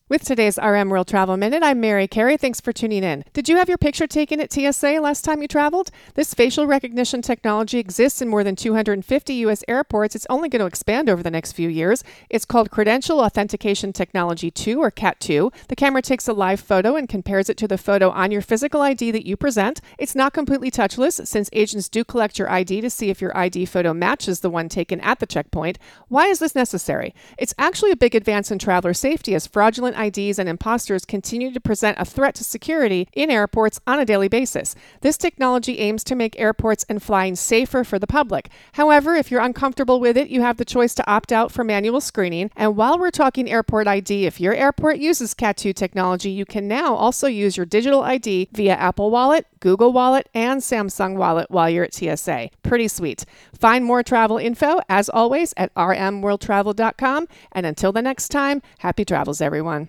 With today's RM World Travel Minute, I'm Mary Carey. Thanks for tuning in. Did you have your picture taken at TSA last time you traveled? This facial recognition technology exists in more than 250 U.S. airports. It's only going to expand over the next few years. It's called Credential Authentication Technology 2, or CAT2. The camera takes a live photo and compares it to the photo on your physical ID that you present. It's not completely touchless, since agents do collect your ID to see if your ID photo matches the one taken at the checkpoint. Why is this necessary? It's actually a big advance in traveler safety, as fraudulent IDs and imposters continue to present a threat to security in airports on a daily basis. This technology aims to make airports and flying safer for the public. However, if you're uncomfortable with it, you have the choice to opt out for manual screening. And while we're talking airport ID, if your airport uses CAT2 technology, you can now also use your digital ID via Apple Wallet, Google Wallet, and Samsung Wallet while you're at TSA. Pretty sweet. Find more travel info, as always, at rmworldtravel.com. And until the next time, happy travels, everyone.